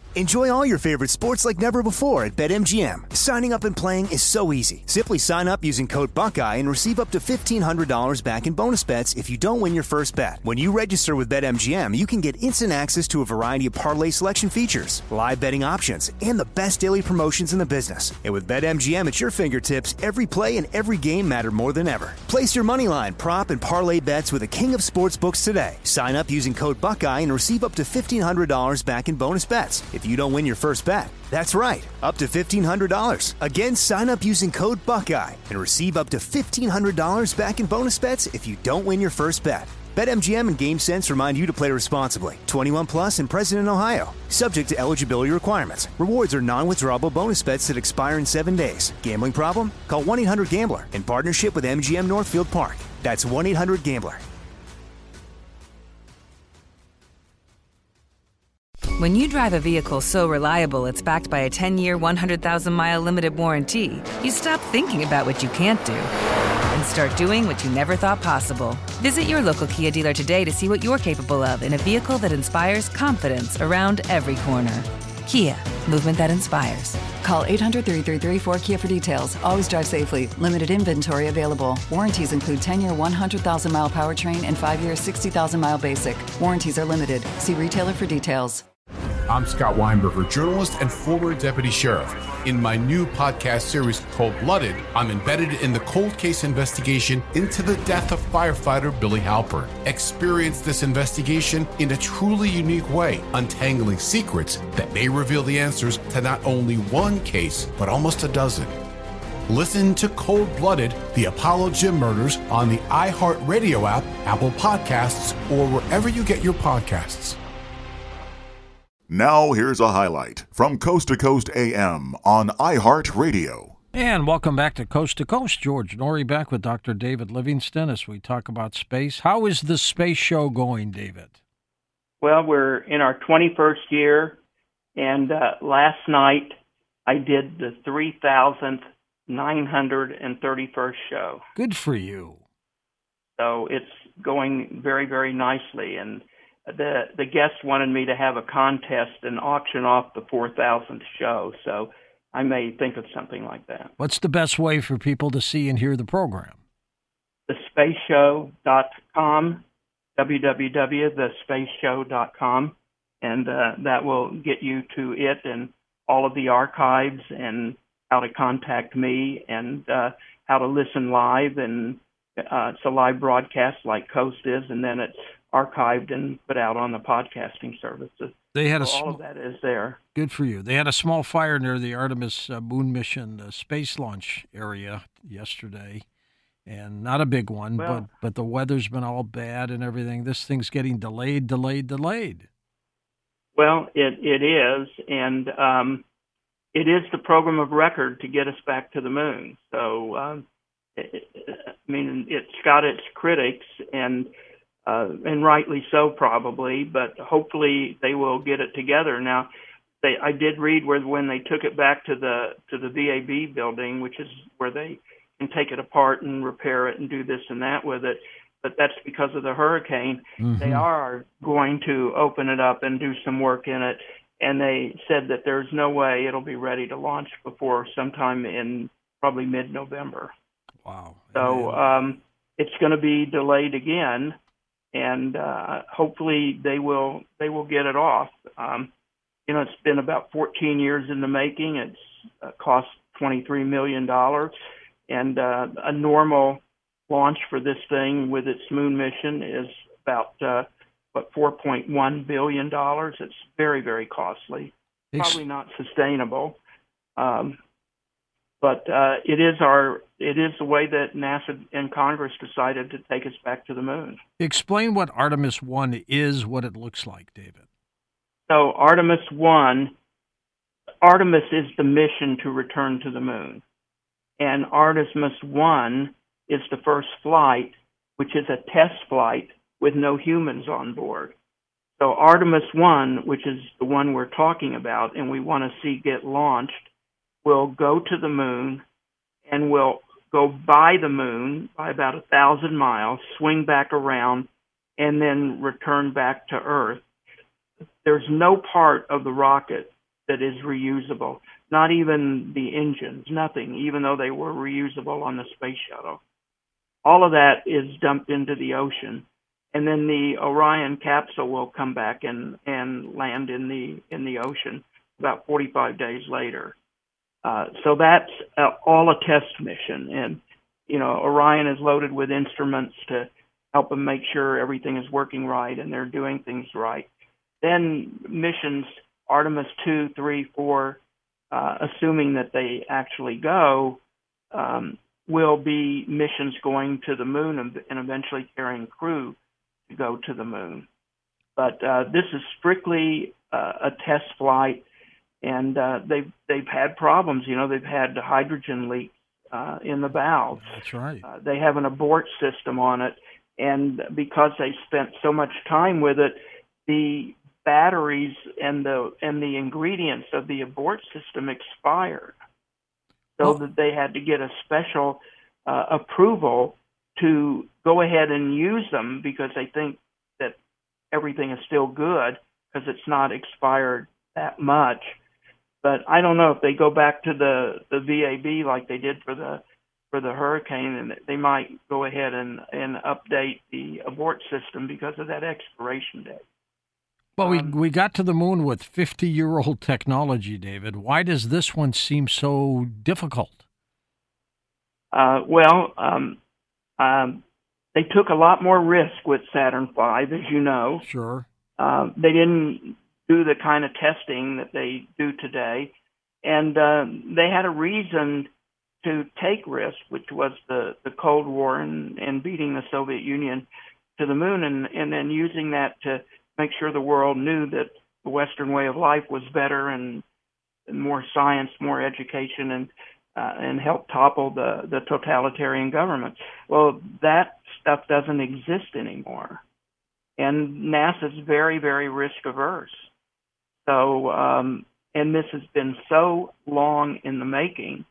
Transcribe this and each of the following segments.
Enjoy all your favorite sports like never before at BetMGM. Signing up and playing is so easy. Simply sign up using code Buckeye and receive up to $1,500 back in bonus bets if you don't win your first bet. When you register with BetMGM, you can get instant access to a variety of parlay selection features, live betting options, and the best daily promotions in the business. And with BetMGM at your fingertips, every play and every game matter more than ever. Place your moneyline, prop, and parlay bets with the king of sportsbooks today. Sign up using code Buckeye and receive up to $1,500 back in bonus bets if you don't win your first bet. That's right, up to $1,500. Again, sign up using code Buckeye and receive up to $1,500 back in bonus bets if you don't win your first bet. BetMGM and GameSense remind you to play responsibly. 21 plus and present in Ohio. Subject to eligibility requirements. Rewards are non-withdrawable bonus bets that expire in 7 days. Gambling problem? Call 1-800-GAMBLER in partnership with MGM Northfield Park. That's 1-800-GAMBLER. When you drive a vehicle so reliable it's backed by a 10-year, 100,000-mile limited warranty, you stop thinking about what you can't do and start doing what you never thought possible. Visit your local Kia dealer today to see what you're capable of in a vehicle that inspires confidence around every corner. Kia, movement that inspires. Call 800-333-4KIA for details. Always drive safely. Limited inventory available. Warranties include 10-year 100,000-mile powertrain and 5-year 60,000-mile basic. Warranties are limited. See retailer for details. I'm Scott Weinberger, journalist and former deputy sheriff. In my new podcast series, Cold Blooded, I'm embedded in the cold case investigation into the death of firefighter Billy Halpern. Experience this investigation in a truly unique way, untangling secrets that may reveal the answers to not only one case, but almost a dozen. Listen to Cold Blooded, the Apollo Gym Murders on the iHeartRadio app, Apple Podcasts, or wherever you get your podcasts. Now here's a highlight from Coast to Coast AM on iHeartRadio. And welcome back to Coast. George Norrie back with Dr. David Livingston as we talk about space. How is the space show going, David? Well, we're in our 21st year, and last night I did the 3,931st show. Good for you. So it's going very, very nicely, and the guests wanted me to have a contest and auction off the 4,000th show, so I may think of something like that. What's the best way for people to see and hear the program? thespaceshow.com, www.thespaceshow.com, and that will get you to it and all of the archives and how to contact me and how to listen live. And it's a live broadcast like Coast is, and then it's archived and put out on the podcasting services. They had all of that is there. Good for you. They had a small fire near the Artemis moon mission space launch area yesterday, and not a big one, but the weather's been all bad and everything. This thing's getting delayed. Well, it is, and it is the program of record to get us back to the moon. So, it's got its critics, and rightly so probably, but hopefully they will get it together. Now, I did read when they took it back to the VAB building, which is where they can take it apart and repair it and do this and that with it, but that's because of the hurricane. Mm-hmm. They are going to open it up and do some work in it, and they said that there's no way it'll be ready to launch before sometime in probably mid-November. Wow. So it's going to be delayed again, and hopefully they will get it off. It's been about 14 years in the making. It's cost $23 million, and a normal launch for this thing with its moon mission is about $4.1 billion. It's very, very costly. Probably not sustainable. But it is the way that NASA and Congress decided to take us back to the moon. Explain what Artemis 1 is, what it looks like, David. So Artemis is the mission to return to the moon. And Artemis 1 is the first flight, which is a test flight with no humans on board. So Artemis 1, which is the one we're talking about and we want to see get launched, will go to the moon and will go by the moon by about 1,000 miles, swing back around, and then return back to Earth. There's no part of the rocket that is reusable. Not even the engines, nothing, even though they were reusable on the space shuttle. All of that is dumped into the ocean, and then the Orion capsule will come back and land in the ocean about 45 days later. So that's all a test mission, and Orion is loaded with instruments to help them make sure everything is working right and they're doing things right. Then missions Artemis 2, 3, 4, assuming that they actually go, will be missions going to the moon and eventually carrying crew to go to the moon. But this is strictly a test flight, and they've had problems. They've had hydrogen leaks in the valves. That's right. They have an abort system on it, and because they spent so much time with it, the batteries and the ingredients of the abort system expired, so that they had to get a special approval to go ahead and use them because they think that everything is still good because it's not expired that much. But I don't know if they go back to the VAB like they did for the hurricane, and they might go ahead and update the abort system because of that expiration date. Well, we got to the moon with 50-year-old technology, David. Why does this one seem so difficult? They took a lot more risk with Saturn V, as you know. Sure. They didn't do the kind of testing that they do today, and they had a reason to take risk, which was the Cold War and beating the Soviet Union to the moon, and then using that to make sure the world knew that the Western way of life was better and more science, more education, and help topple the totalitarian government. Well, that stuff doesn't exist anymore, and NASA's very, very risk averse. So, and this has been so long in the making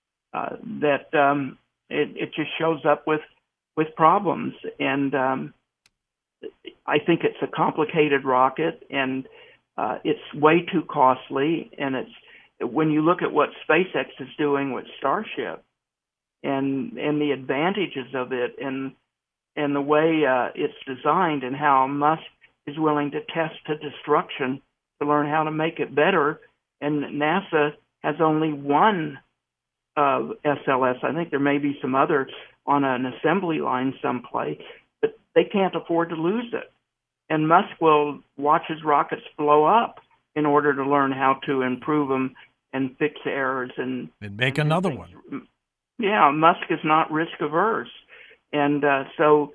that it just shows up with problems. And I think it's a complicated rocket, and it's way too costly. And when you look at what SpaceX is doing with Starship, and the advantages of it, and the way it's designed, and how Musk is willing to test to destruction to learn how to make it better, and NASA has only one SLS. I think there may be some other on an assembly line someplace, but they can't afford to lose it. And Musk will watch his rockets blow up in order to learn how to improve them and fix errors and make another one. Yeah, Musk is not risk averse, and so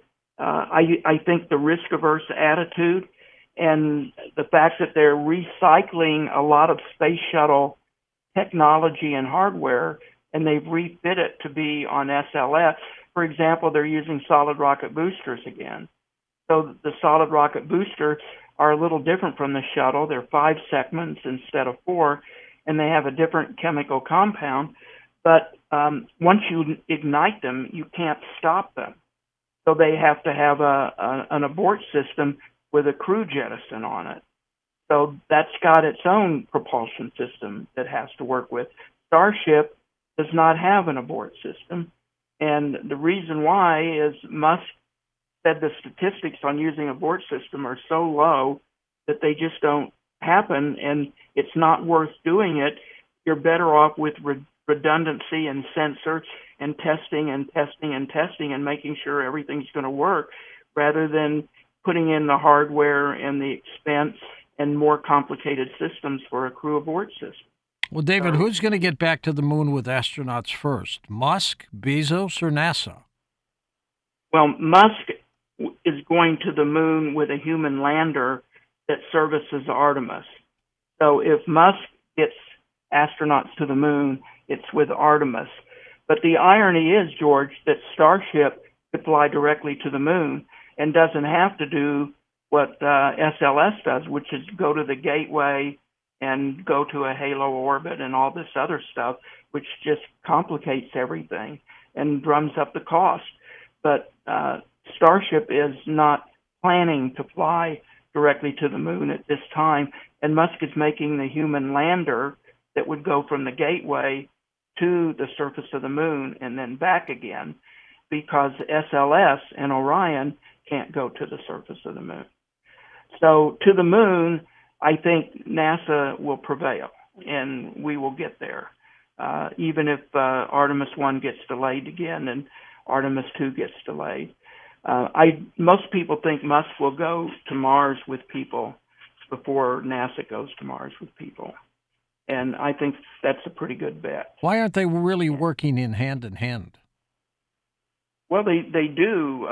I think the risk averse attitude and the fact that they're recycling a lot of space shuttle technology and hardware, and they've refit it to be on SLS. For example, they're using solid rocket boosters again. So the solid rocket boosters are a little different from the shuttle. They're 5 segments instead of 4, and they have a different chemical compound. But once you ignite them, you can't stop them. So they have to have an abort system with a crew jettison on it. So that's got its own propulsion system that has to work with. Starship does not have an abort system. And the reason why is Musk said the statistics on using abort system are so low that they just don't happen, and it's not worth doing it. You're better off with redundancy and sensor and testing and testing and testing and making sure everything's going to work, rather than putting in the hardware and the expense and more complicated systems for a crew abort system. Well, David, who's going to get back to the moon with astronauts first? Musk, Bezos, or NASA? Well, Musk is going to the moon with a human lander that services Artemis. So if Musk gets astronauts to the moon, it's with Artemis. But the irony is, George, that Starship could fly directly to the moon and doesn't have to do what SLS does, which is go to the gateway and go to a halo orbit and all this other stuff, which just complicates everything and drums up the cost. But Starship is not planning to fly directly to the moon at this time. And Musk is making the human lander that would go from the Gateway to the surface of the moon and then back again, because SLS and Orion can't go to the surface of the moon. So to the moon, I think NASA will prevail, and we will get there, even if Artemis 1 gets delayed again and Artemis 2 gets delayed. Most people think Musk will go to Mars with people before NASA goes to Mars with people. And I think that's a pretty good bet. Why aren't they really working in hand? Well, they do.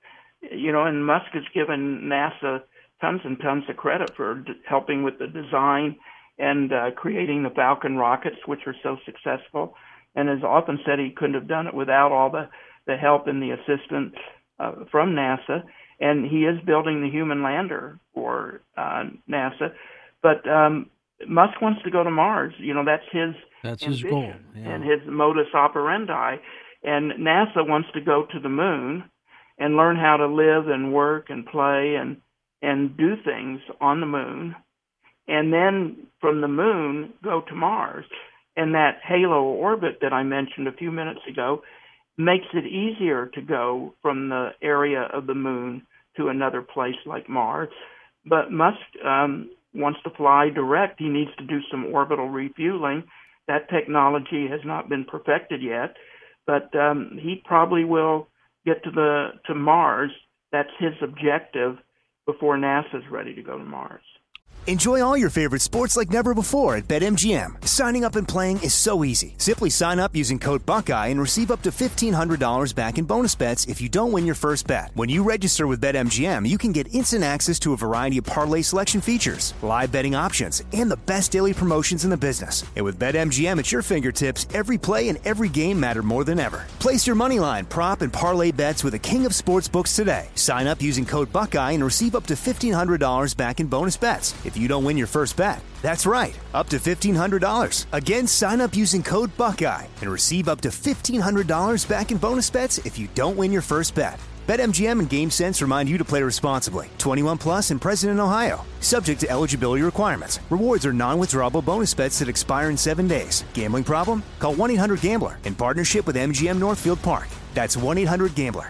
And Musk has given NASA tons and tons of credit for helping with the design and creating the Falcon rockets, which are so successful, and has often said he couldn't have done it without all the help and the assistance from NASA. And he is building the human lander for NASA. But Musk wants to go to Mars. That's his goal, and his modus operandi. And NASA wants to go to the moon and learn how to live and work and play and do things on the moon, and then from the moon go to Mars. And that halo orbit that I mentioned a few minutes ago makes it easier to go from the area of the moon to another place like Mars. But Musk wants to fly direct. He needs to do some orbital refueling. That technology has not been perfected yet, but he probably will get to Mars. That's his objective before NASA's ready to go to Mars. Enjoy all your favorite sports like never before at BetMGM. Signing up and playing is so easy. Simply sign up using code Buckeye and receive up to $1,500 back in bonus bets if you don't win your first bet. When you register with BetMGM, you can get instant access to a variety of parlay selection features, live betting options, and the best daily promotions in the business. And with BetMGM at your fingertips, every play and every game matter more than ever. Place your moneyline, prop, and parlay bets with the king of sportsbooks today. Sign up using code Buckeye and receive up to $1,500 back in bonus bets if you don't win your first bet. That's right, up to $1,500. Again, sign up using code Buckeye and receive up to $1,500 back in bonus bets if you don't win your first bet. BetMGM and GameSense remind you to play responsibly. 21 plus and present in Ohio. Subject to eligibility requirements. Rewards are non-withdrawable bonus bets that expire in 7 days. Gambling problem? Call 1-800-GAMBLER in partnership with MGM Northfield Park. That's 1-800-GAMBLER.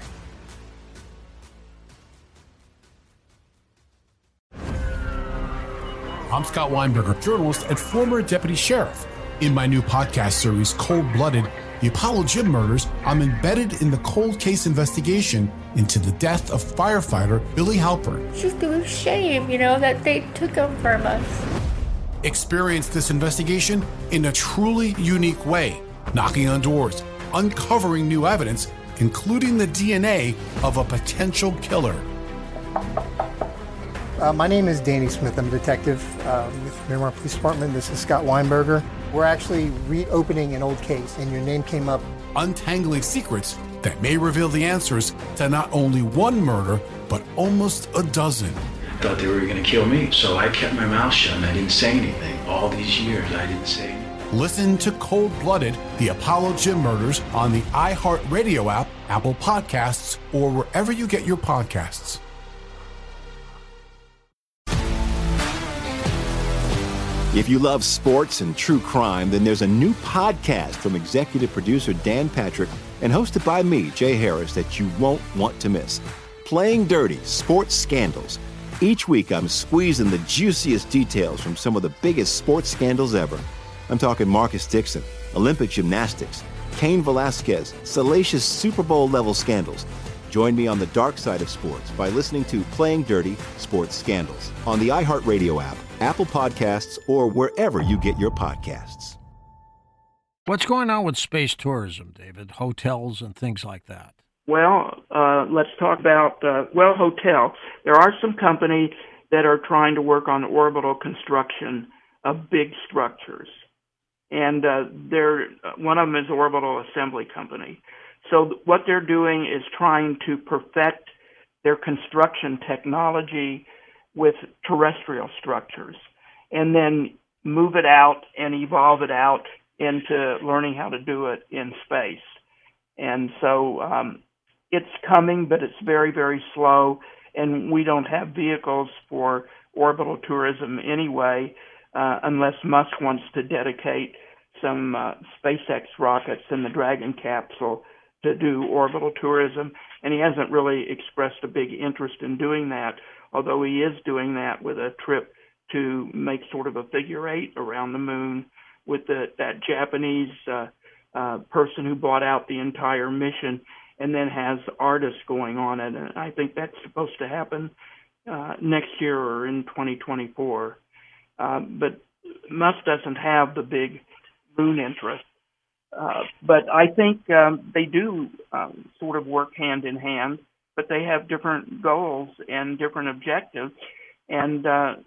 I'm Scott Weinberger, journalist and former deputy sheriff. In my new podcast series, Cold Blooded, The Apollo Gym Murders, I'm embedded in the cold case investigation into the death of firefighter Billy Halpern. It's just a shame, that they took him from us. Experience this investigation in a truly unique way, knocking on doors, uncovering new evidence, including the DNA of a potential killer. My name is Danny Smith. I'm a detective with Miramar Police Department. This is Scott Weinberger. We're actually reopening an old case, and your name came up. Untangling secrets that may reveal the answers to not only one murder, but almost a dozen. I thought they were going to kill me, so I kept my mouth shut and I didn't say anything. All these years, I didn't say anything. Listen to Cold Blooded, The Apollo Gym Murders on the iHeartRadio app, Apple Podcasts, or wherever you get your podcasts. If you love sports and true crime, then there's a new podcast from executive producer Dan Patrick and hosted by me, Jay Harris, that you won't want to miss. Playing Dirty: Sports Scandals. Each week, I'm squeezing the juiciest details from some of the biggest sports scandals ever. I'm talking Marcus Dixon, Olympic gymnastics, Cain Velasquez, salacious Super Bowl-level scandals. Join me on the dark side of sports by listening to Playing Dirty: Sports Scandals on the iHeartRadio app, Apple Podcasts, or wherever you get your podcasts. What's going on with space tourism, David? Hotels and things like that. Well, let's talk about, hotel. There are some companies that are trying to work on orbital construction of big structures. And one of them is Orbital Assembly Company. So what they're doing is trying to perfect their construction technology with terrestrial structures and then move it out and evolve it out into learning how to do it in space. And so it's coming, but it's very, very slow, and we don't have vehicles for orbital tourism anyway, unless Musk wants to dedicate some SpaceX rockets in the Dragon capsule to do orbital tourism. And he hasn't really expressed a big interest in doing that, although he is doing that with a trip to make sort of a figure eight around the moon with that Japanese person who bought out the entire mission, and then has artists going on it. And I think that's supposed to happen next year or in 2024. But Musk doesn't have the big moon interest. But I think they do sort of work hand in hand, but they have different goals and different objectives. And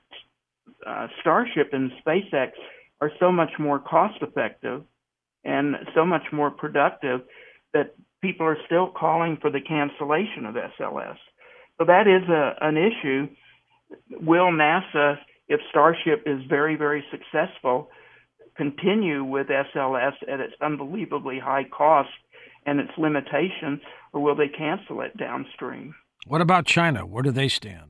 Starship and SpaceX are so much more cost effective and so much more productive that people are still calling for the cancellation of SLS. So that is an issue. Will NASA, if Starship is very, very successful, continue with SLS at its unbelievably high cost and its limitations, or will they cancel it downstream? What about China? Where do they stand?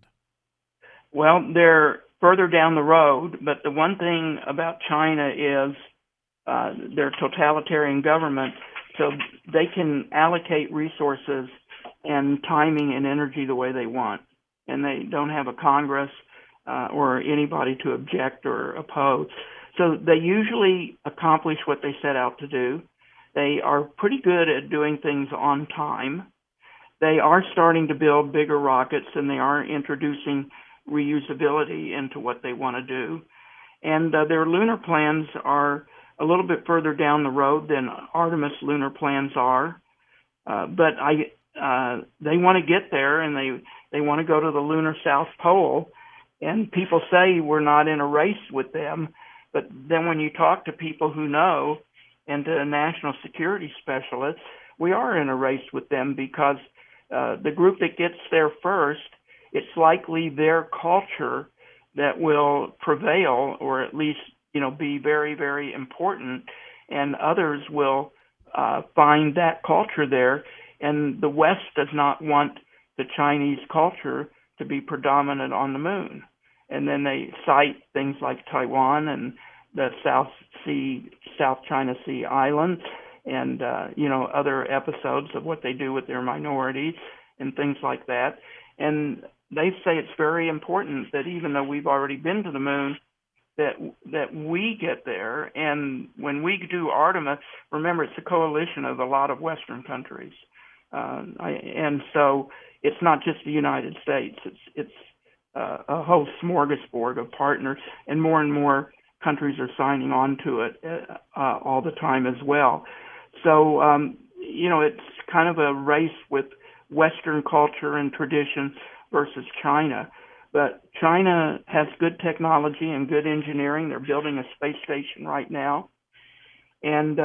Well, they're further down the road, but the one thing about China is they're a totalitarian government, so they can allocate resources and timing and energy the way they want, and they don't have a Congress or anybody to object or oppose. So they usually accomplish what they set out to do. They are pretty good at doing things on time. They are starting to build bigger rockets, and they are introducing reusability into what they want to do. And their lunar plans are a little bit further down the road than Artemis lunar plans are. But they want to get there, and they want to go to the lunar South Pole. And people say we're not in a race with them. But then when you talk to people who know and to national security specialists, we are in a race with them because the group that gets there first, it's likely their culture that will prevail, or at least, be very, very important, and others will find that culture there. And the West does not want the Chinese culture to be predominant on the moon. And then they cite things like Taiwan and the South China Sea islands, and other episodes of what they do with their minorities and things like that. And they say it's very important that even though we've already been to the moon, that we get there. And when we do Artemis, remember, it's a coalition of a lot of Western countries, and so it's not just the United States. It's a whole smorgasbord of partners, and more countries are signing on to it all the time as well. So it's kind of a race with Western culture and tradition versus China. But China has good technology and good engineering. They're building a space station right now. And,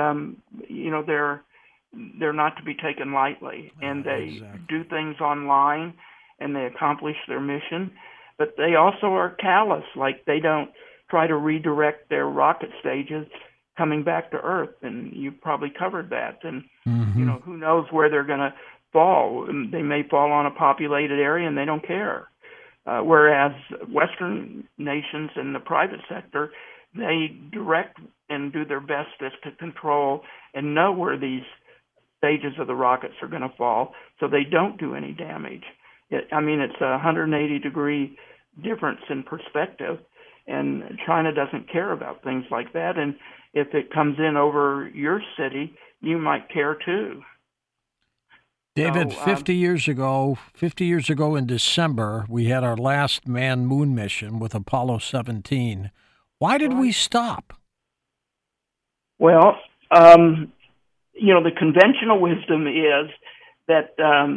they're not to be taken lightly. And they do things online, and they accomplish their mission. But they also are callous, like they don't try to redirect their rocket stages coming back to Earth. And you've probably covered that. And, who knows where they're going to fall. They may fall on a populated area, and they don't care. Whereas Western nations in the private sector, they direct and do their best to control and know where these stages of the rockets are going to fall, so they don't do any damage. It's a 180-degree difference in perspective, and China doesn't care about things like that. And if it comes in over your city, you might care too. David, 50 years ago in December, we had our last manned moon mission with Apollo 17. Why did we stop? Well, the conventional wisdom is that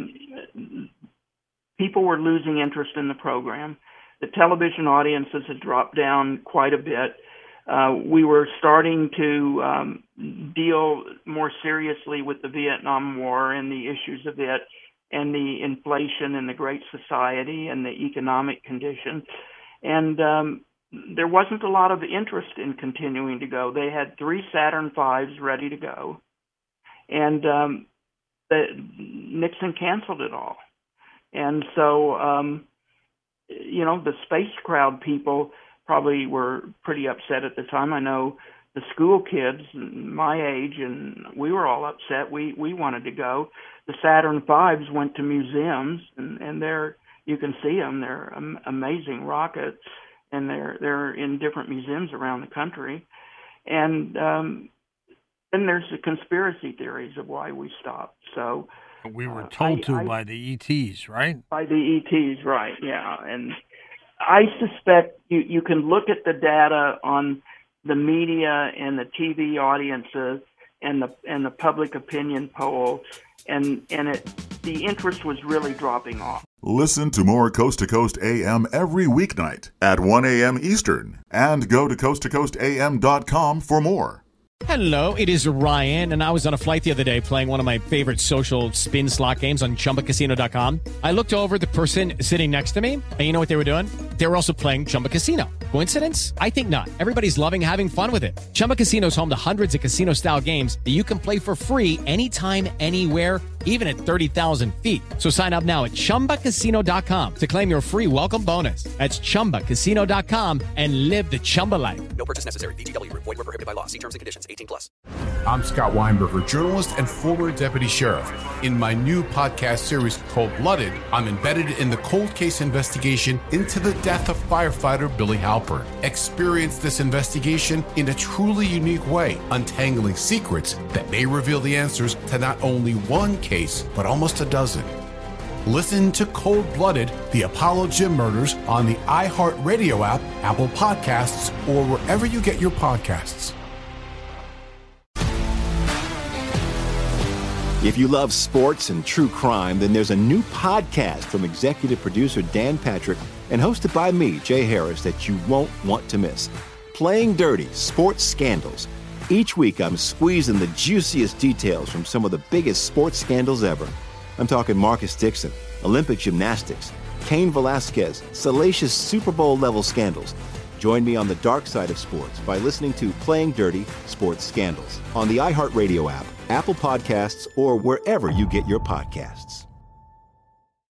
people were losing interest in the program. The television audiences had dropped down quite a bit. We were starting to deal more seriously with the Vietnam War and the issues of it, and the inflation and the Great Society and the economic conditions. And there wasn't a lot of interest in continuing to go. They had 3 Saturn V's ready to go, and Nixon canceled it all. And so the space crowd people probably were pretty upset at the time. I know the school kids my age, and we were all upset. We wanted to go. The Saturn V's went to museums, and you can see them. They're amazing rockets, and they're in different museums around the country. And then there's the conspiracy theories of why we stopped. So we were told by the ETs, right? By the ETs, right? Yeah, and I suspect you can look at the data on the media and the TV audiences and the public opinion polls, and the interest was really dropping off. Listen to more Coast to Coast AM every weeknight at 1 a.m. Eastern, and go to coasttocoastam.com for more. Hello, it is Ryan, and I was on a flight the other day playing one of my favorite social spin slot games on ChumbaCasino.com. I looked over at the person sitting next to me, and you know what they were doing? They were also playing Chumba Casino. Coincidence? I think not. Everybody's loving having fun with it. Chumba Casino is home to hundreds of casino-style games that you can play for free anytime, anywhere, even at 30,000 feet. So sign up now at ChumbaCasino.com to claim your free welcome bonus. That's ChumbaCasino.com and live the Chumba life. No purchase necessary. VGW. Void where prohibited by law. See terms and conditions. 18+. I'm Scott Weinberger, journalist and former deputy sheriff. In my new podcast series called Blooded, I'm embedded in the cold case investigation into the death of firefighter Billy Halpern. Experience this investigation in a truly unique way, untangling secrets that may reveal the answers to not only one case, but almost a dozen. Listen to Cold Blooded, the Apollo Gym Murders on the iHeartRadio app, Apple Podcasts, or wherever you get your podcasts. If you love sports and true crime, then there's a new podcast from executive producer Dan Patrick and hosted by me, Jay Harris, that you won't want to miss. Playing Dirty: Sports Scandals. Each week, I'm squeezing the juiciest details from some of the biggest sports scandals ever. I'm talking Marcus Dixon, Olympic gymnastics, Cain Velasquez, salacious Super Bowl-level scandals. Join me on the dark side of sports by listening to Playing Dirty: Sports Scandals on the iHeartRadio app, Apple Podcasts, or wherever you get your podcasts.